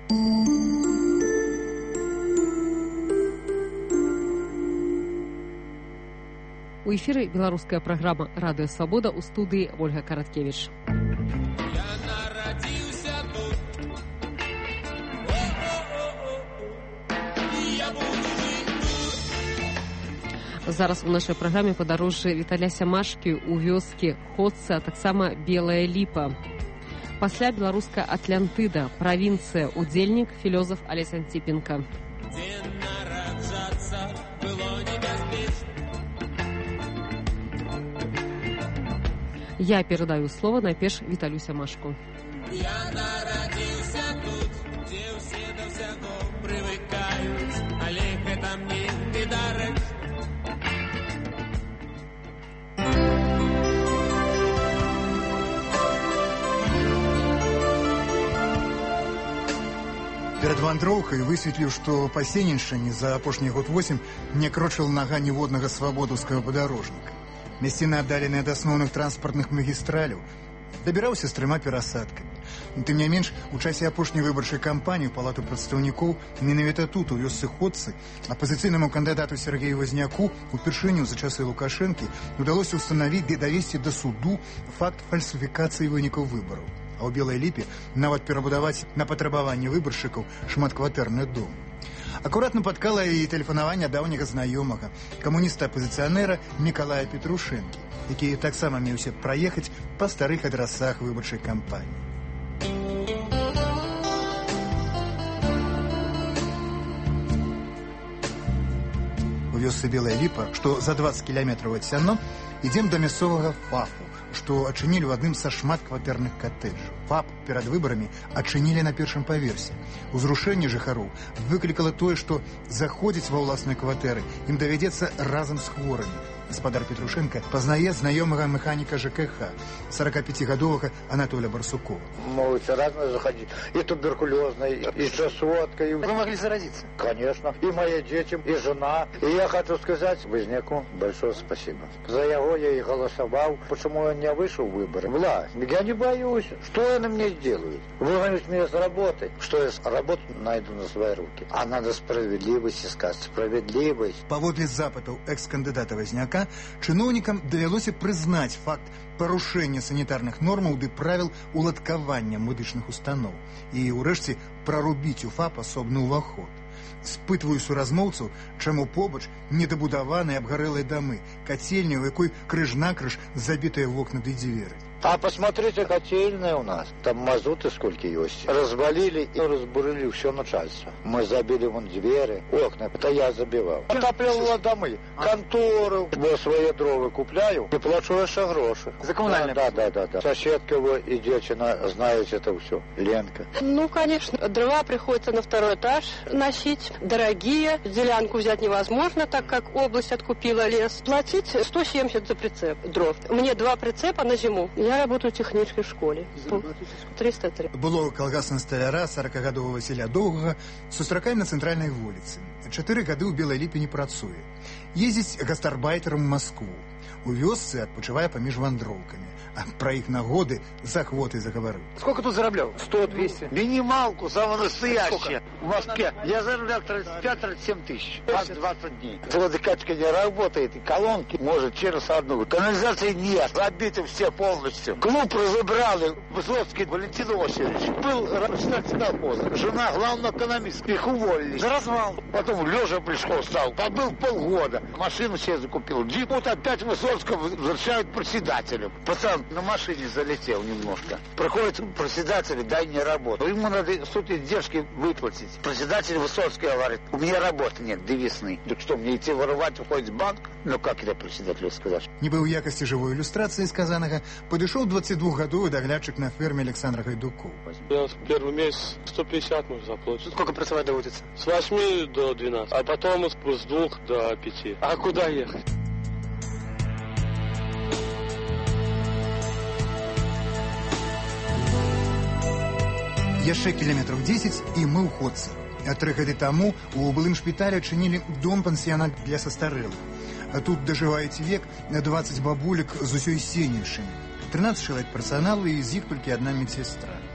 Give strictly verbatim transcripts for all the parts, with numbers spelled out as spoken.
У эфіры беларуская праграма «Радыё Свабода», у студыі Ольга Караткевіч. Я нарадзіўся тут. Я буду жыць тут. Зараз у нашай праграме падарожжа Віталя Сямашкі ў вёскі Ходцы, а таксама Белая Ліпа. Пасля беларуская Атлантыда, правінцыя, удзельнік філёзаф Алесь Антипенко. Дзе нараджацца было небяспечна. Я перадаю слово найперш Віталю Сямашку. Я нарадзіўся тут, дзе ўсе да ўсяго прывыкаюць, але гэта мне недарэчна. Перад вандроўкай высветліў, што па Сененшчыне за апошні год восем не крочыла нага ніводнага свабодаўскага падарожніка. Мясціны аддаленыя ад асноўных транспартных магістраляў, дабіраўся з трыма перасадкамі. Тым не менш, у часе апошняй выбарчай кампаніі ў палату прадстаўнікоў менавіта тут, у вёсцы Ходцы, апазіцыйнаму кандыдату Сергею Вазняку упершыню за часы Лукашэнкі удалося ўстанавіць ды давесці да суду факт фальсіфікацыі вынікаў выбараў. А ў Белай Ліпе нават перабудаваць на патрабаванне выбаршчыкаў шматкватэрны дом. Акуратна падкала і тэлефанаванне даўняга знаёмага, камуніста-апазіцыянера Мікалая Петрушэнкі, які таксама меўся праехаць па старых адрасах выбарчай кампаніі. У вёсцы Белая Ліпа, што за дваццаць кіламетраў ад сяно, ідзем да мясцовага ФАПу, што адчынілі ў адным са шматкватэрных катэджаў. ФАП перад выбарамі адчынілі на першым паверсе. Узрушэнне жыхароў выклікала тое, што заходзіць ва ўласныя кватэры ім давядзецца разам з хворымі. Гаспадар Петрушенко пазнае знаёмага механіка ЖКХ, сорокапятигадовага Анатолия Барсукова. Могут разные заходить. И туберкулезной, и чесоткой. Вы могли заразиться? Конечно. И мои дети, и жена. И я хочу сказать Возняку большое спасибо. За его я и голосовал. Почему он не вышел в выборы? Власть. Я не боюсь. Что они мне сделают? Выгонят меня с работы. Что я работу найду на свои руки. А надо справедливость искать. Справедливость. Паводле запытаў экс-кандыдата Возняка, чыноўнікам давялося прызнаць факт парушэння санітарных нормаў ды правіл уладкавання медычных устаноў і, урэшце, прарубіць у ФАП асобны ўваход. Спытваю суразмоўцаў, чаму побач недабудаваныя абгарэлыя дамы, кацельня, у якой крыж-накрыж забітыя вокны ды дзверы. А посмотрите, котельные у нас. Там мазуты сколько есть. Развалили и разбурили все начальство. Мы забили вон двери, окна. Это я забивал. Отапливала домы, контору. Я свои дрова купляю и плачу еще гроши. За коммунальные? Да, да, да, да. Соседка его и девчина знает это все. Ленка. Ну, конечно, дрова приходится на второй этаж носить. Дорогие. Делянку взять невозможно, так как область откупила лес. Платить сто семьдесят за прицеп дров. Мне два прицепа на зиму. Я работаю технічкай в школе. триста три. Было калгасна сталяра сорокагадовага Васіля Доўгага сустракаем на цэнтральнай вуліцы. Чатыры гады ў Белай Ліпе не працуе. Ездзіць гастарбайтерам у Маскву. У вёсцы адпачывае паміж вандроўкамі. А пра іх нагоды з ахвотай загаварыў. Сколько тут зараблял? сто-двести. Минималку, самое настоящее. В Москве. Я зароблял тридцать пять тридцать семь тысяч. Раз двадцать дней. Водокачка не работает, и колонки может через одну. Канализации нет. Забиты все полностью. Клуб разобрали. Высоцкий Валентин Васильевич. Был председатель поздно. Жена главного экономиста. Их уволили. За развал. Потом лежа пришел, стал. Побыл полгода. Машину себе закупил. Джип. Вот опять Высоцкого возвращают председателем. Пацан на машине залетел немножко. Проходит председатель, дай мне работу. Ему надо суд издержки выплатить. Председатель Высоцкий говорит, у меня работы нет, девизный. Так что, мне идти воровать, уходить в банк? Ну как это председателю сказать? Нібы ў якасці жывой ілюстрацыі сказанага падышоў двадцатидвухгадовы даглядчык на ферме Александр Гайдуков. Я первый месяц сто пятьдесят можно заплатить. Сколько працаваць доводится? С восьми до двенадцати, а потом с двух до пяти. А куда ехать? Яшчэ кіламетраў дзесяць і мы ў Ходцы. А тры гады таму у былым шпіталі адчынілі дом-пансіянат для састарэлых. А тут дажываюць век на двадцать бабулек з усёй Сененшчыны. трынаццаць чалавек персаналу і з іх толькі адна медсестра.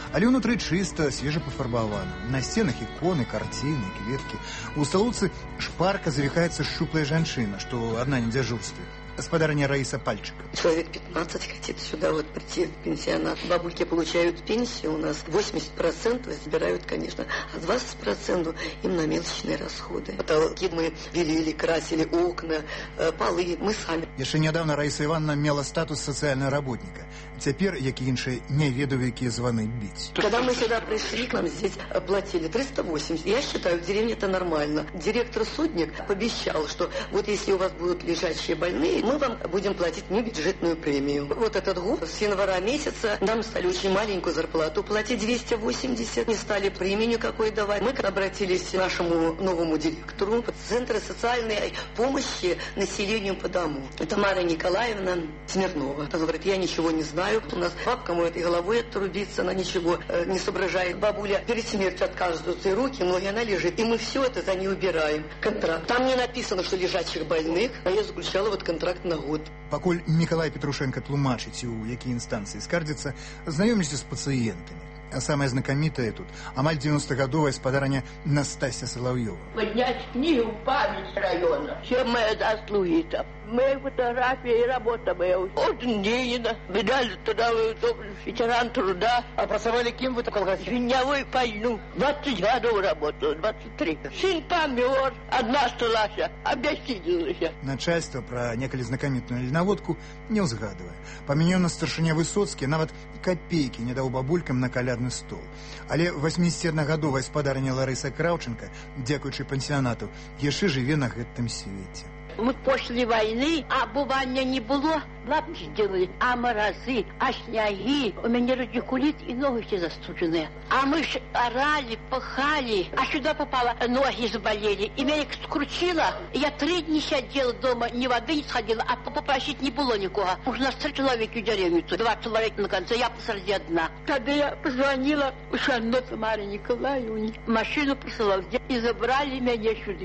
Але ўнутры чыста, свежа пафарбавана. На сценах іконы, карціны, кветкі. У сталоўцы шпарка завіхаецца шчуплая жанчына, што адна на дзяжурстве. Господарыня Раиса Пальчик. Человек пятнадцать хотит сюда вот прийти в пенсионат. Бабульки получают пенсию у нас. восемьдесят процентов забирают, конечно, а двадцать процентов им на мелочные расходы. Потолки мы белили, красили, окна, полы. Мы сами. Еще недавно Раиса Ивановна имела статус социального работника. Теперь, як и іншие, не ведаю, какие звоны бить. Когда мы сюда пришли, к нам здесь платили триста восемьдесят. Я считаю, в деревне это нормально. Директор Судник пообещал, что вот если у вас будут лежачие больные, мы вам будем платить небюджетную премию. Вот этот год с января месяца нам стали очень маленькую зарплату платить, двести восемьдесят. Не стали премию никакой давать. Мы обратились к нашему новому директору Центра социальной помощи населению по дому. Тамара Николаевна Смирнова. Она говорит, я ничего не знаю. У нас бабка может и головой отрубиться, она ничего э, не соображает. Бабуля перед смертью отказываются и руки, ноги, она лежит. И мы все это за ней убираем. Контракт. Там не написано, что лежачих больных, а я заключала вот контракт на год. Пакуль Миколай Петрушенко тлумачыць, у якія інстанцыі скардзяцца, знаёмлюся з пацыентамі. А самое знакомитое тут – амаль девяностогадовая спадарня Настасья Соловьева. Поднять книгу в память района. Все мои заслуги там. Мои фотографии и работа моя. Орден Ленина. Медаль трудовой, ветеран труда. А працавали кем вы такой колгосп? Виньевой пойну. двадцать годов работаю, двадцать три. Сын помер, одна осталась, объяснилась. Начальство про некалі знакомитную льноводку не узгадывае. Памянёў на старшыня Высоцкі нават копейки не даў бабулькам на калядны стол. Але восьмидесятиодногадовая спадарня Ларыса Краўченко, дзякуючы пансіянату, яшчэ жыве на гэтым свеце. Мы после войны обувания не было, лапки делали, а морозы, а снеги. У меня радикулит и ноги все застуженные. А мы ж орали, пахали, а сюда попало, ноги заболели. И меня скрутило. Я три дня сидела дома, ни воды не сходила, а попросить не было никого. Уж нас три человека в деревню, два человека на конце, я посреди одна. Когда я позвонила Шанно Тамаре Николаевне, машину присылала, и забрали меня сюда.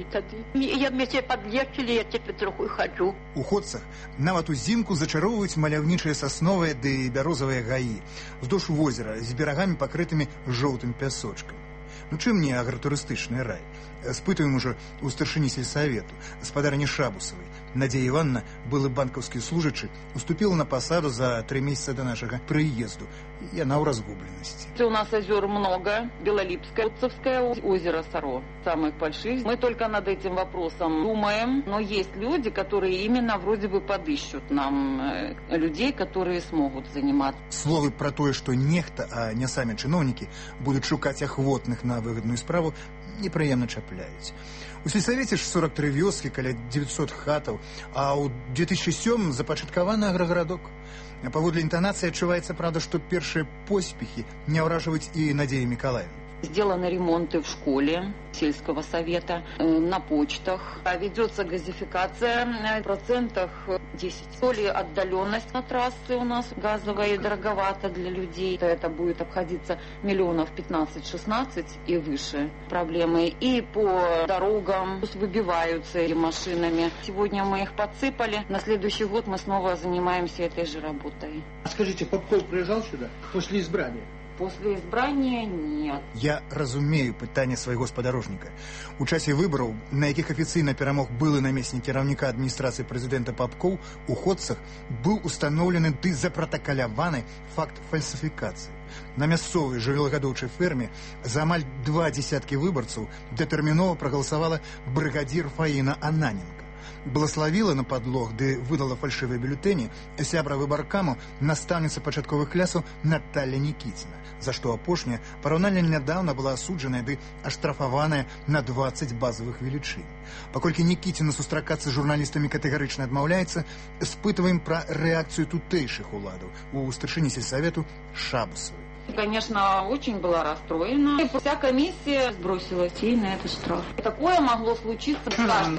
Я мне все подлегчили, я теперь троху хожу. У ходцах нават узімку зачароўваюць маляўнічыя сасновыя ды бярозавыя гаі уздоўж возера з берагамі пакрытымі жоўтым пясочкам. Ну чым не агратурыстычны рай? Спытаем уже у старшыні сельсавету, спадарні Шабусавай. Надзея Ивановна, былы банковский служачы, уступила на посаду за три месяца до нашего приезду. И она в разгубленности. У нас озер много. Белолипское, Отцевское озеро Саро. Самых больших. Мы только над этим вопросом думаем. Но есть люди, которые именно вроде бы подыщут нам э, людей, которые смогут заниматься. Словы про то, что нехта, а не сами чиновники, будут шукать охвотных на выгодную справу, неприемно чапляюць. У сельсавеце ж сорок три вёскі, каля девятьсот хатаў, а ў две тысячи сёмым запачаткаваны аграгарадок. Паводле інтанацыі адчуваецца, правда, што першыя поспехі не ўражваюць і Надзея Миколаевна. Сделаны ремонты в школе сельского совета, на почтах. Ведется газификация в процентах десять. То ли отдаленность на трассы у нас газовая и дороговато для людей. Это будет обходиться миллионов пятнадцать-шестнадцать и выше проблемы. И по дорогам выбиваются машинами. Сегодня мы их подсыпали. На следующий год мы снова занимаемся этой же работой. Скажите, Попков приезжал сюда после избрания? После избрания нет. Я разумею пытанне свайго спадарожніка. У часе выбараў, на якіх афіцыйна перамог былы намеснік кіраўніка адміністрацыі прэзідэнта Попкоў, у ходцах быў устаноўлены ды запратакаляваны факт фальсіфікацыі. На мясцовай жывёлагадоўчай ферме за амаль два дзесяткі выбарцаў датэрмінова прагаласавала брыгадзір Фаіна Ананенко. Благословила на подлог, ды выдала фальшивые бюллетени сябра выбаркаму настаўніца пачатковых класаў Наталья Никитина, за што апошняя параўнальна нядаўна была асуджаная ды аштрафаваная на двадцать базовых велічынь. Паколькі Никитина сустракацца з журналістамі катэгарычна адмаўляецца, спытваем пра рэакцыю тутэйшых уладаў у старшыні сельсавету Шабусавай. Конечно, очень была расстроена. И вся комиссия сбросилась ей на этот штраф. Такое могло случиться с каждым.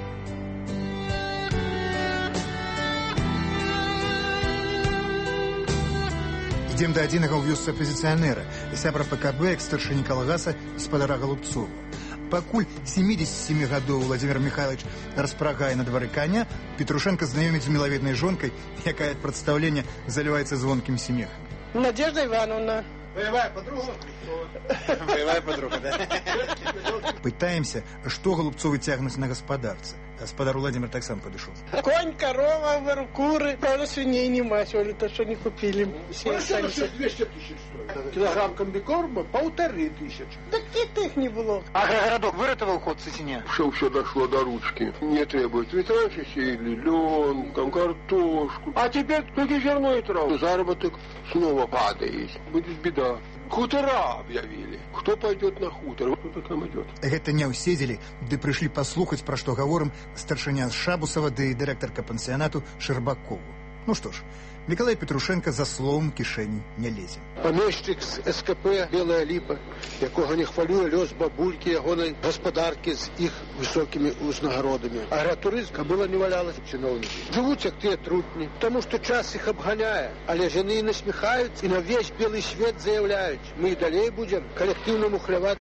Ідзем да адзінага ў вёсцы апазіцыянера, сябра ПКБ, экс-старшыні калгаса спадара Голубцова. Пакуль семидесятисемигадовы Владимир Михайлович распрагае на двары коня, Петрушенко знаёміць з мілаведнай жонкай, якая ад прадстаўлення заліваецца звонкім смехам. Надежда Ивановна, Боевая подруга? Боевая подруга, да? Пытаемся, што голубцовы цягнуць на гаспадарцы. Гаспадар Владимир так сам подошел. Конь, корова, выру, куры. Правда, свиней нема сегодня-то, что не купили. Хорошо, что двести тысяч стоит. Килограмм комбикорма полторы тысячи. Да где-то их не было. А городок выратовал ход Цесиня? Все, все дошло до ручки. Не требует. Ведь раньше сеяли лен, там, картошку. А теперь только зерно и траву. Заработок снова падает. Будет беда. Хутора объявили. Кто пойдет на хутор? Кто там идет? Гэта не ўседзелі, ды прыйшлі паслухаць, пра што гаворым старшыня Шабусава ды дырэктарка пансіянату Шэрбакову. Ну што ж, Миколай Петрушенко за словом кишені не лезе. Помещик з ес ка пе «Белая ліпа», якого не хвалює льос бабульки, ягоної господарки з їх високими узнагородами. Агротуризм кобила не валялась чиновники. Живуть, як ті трутні, тому що час їх обганяє, але жени насміхаються і на весь білий світ заявляють, ми і далі будемо колективно мухлювати.